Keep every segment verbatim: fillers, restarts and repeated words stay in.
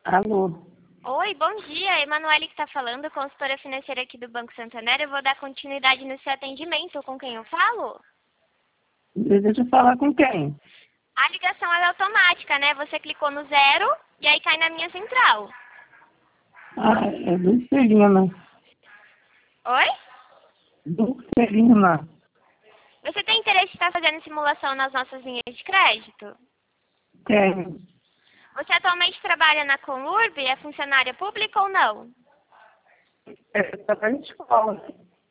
Alô? Oi, bom dia. Emanuele que está falando, consultora financeira aqui do Banco Santander. Eu vou dar continuidade no seu atendimento. Com quem eu falo? Deseja falar com quem? A ligação é automática, né? Você clicou no zero e aí cai na minha central. Ah, é Dulcelina. Oi? Dulcelina. Você tem interesse em estar fazendo simulação nas nossas linhas de crédito? Tem. Você atualmente trabalha na Conurb? É funcionária pública ou não? É, tá na escola.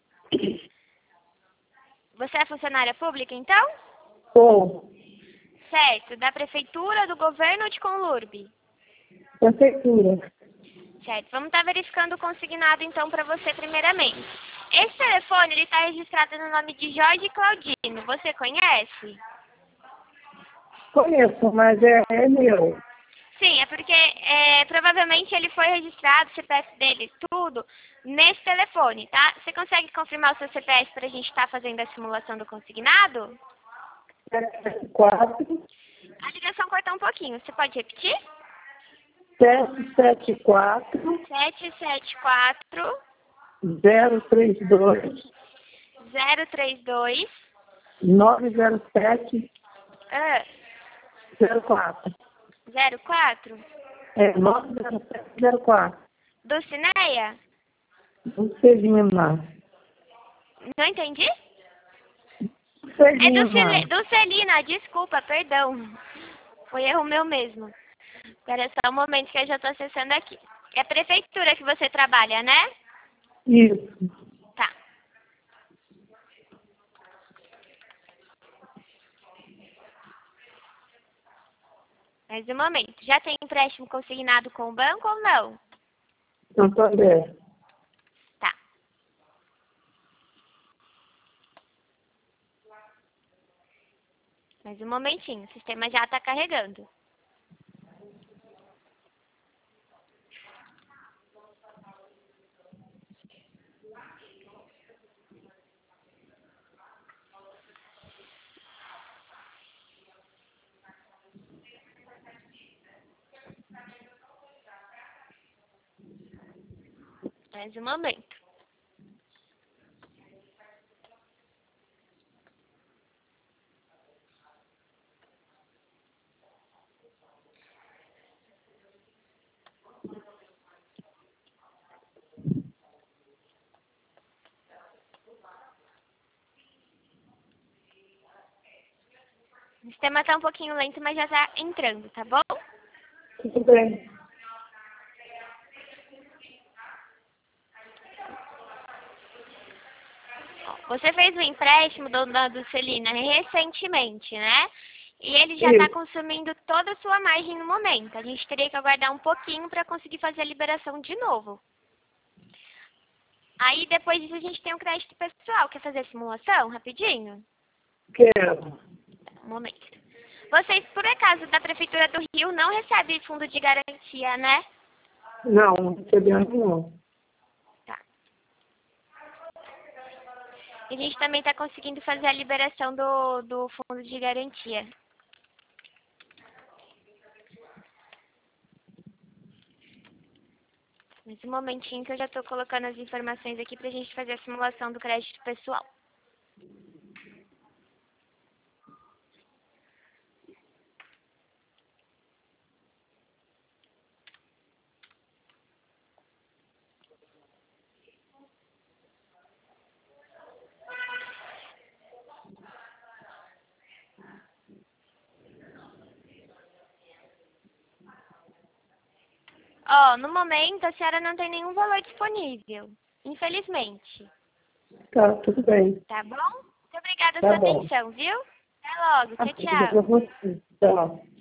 Você é funcionária pública, então? Sou. Certo. Da prefeitura, do governo ou de Conurb? Prefeitura. Certo. Vamos estar verificando o consignado, então, para você primeiramente. Esse telefone, ele está registrado no nome de Jorge Claudino. Você conhece? Conheço, mas é, é meu. Sim, é porque é, provavelmente ele foi registrado, o C P F dele, tudo, nesse telefone, tá? Você consegue confirmar o seu C P F para a gente estar fazendo a simulação do consignado? sete quatro A ligação cortou um pouquinho. Você pode repetir? sete sete quatro sete sete quatro zero três dois zero três dois nove zero sete ah, zero quatro. zero quatro. É nove zero sete zero quatro. Dulcineia? Dulcelina. Não entendi? É Dulcelina. Dulcile- Dulcelina, desculpa, perdão. Foi erro meu mesmo. Espera só um momento que eu já estou acessando aqui. É a prefeitura que você trabalha, né? Isso. Tá. Mais um momento. Já tem empréstimo consignado com o banco ou não? Santander. Tá. Mais um momentinho. O sistema já está carregando. Mais um momento. O sistema está um pouquinho lento, mas já está entrando, tá bom? Tudo bem. Você fez um empréstimo, dona Dulcelina, recentemente, né? E ele já está Isso. consumindo toda a sua margem no momento. A gente teria que aguardar um pouquinho para conseguir fazer a liberação de novo. Aí, depois disso, a gente tem o crédito pessoal. Quer fazer a simulação rapidinho? Quero. Um momento. Vocês, por acaso, da Prefeitura do Rio, não recebem fundo de garantia, né? Não, não recebemos não. Tá. E a gente também está conseguindo fazer a liberação do, do fundo de garantia. Mais um momentinho que eu já estou colocando as informações aqui para a gente fazer a simulação do crédito pessoal. Ó, no momento a senhora não tem nenhum valor disponível, infelizmente. Tá, tudo bem. Tá bom? Muito obrigada Tá pela sua bom. atenção, viu? Até logo. Tchau, Obrigada a tchau. você. Tchau.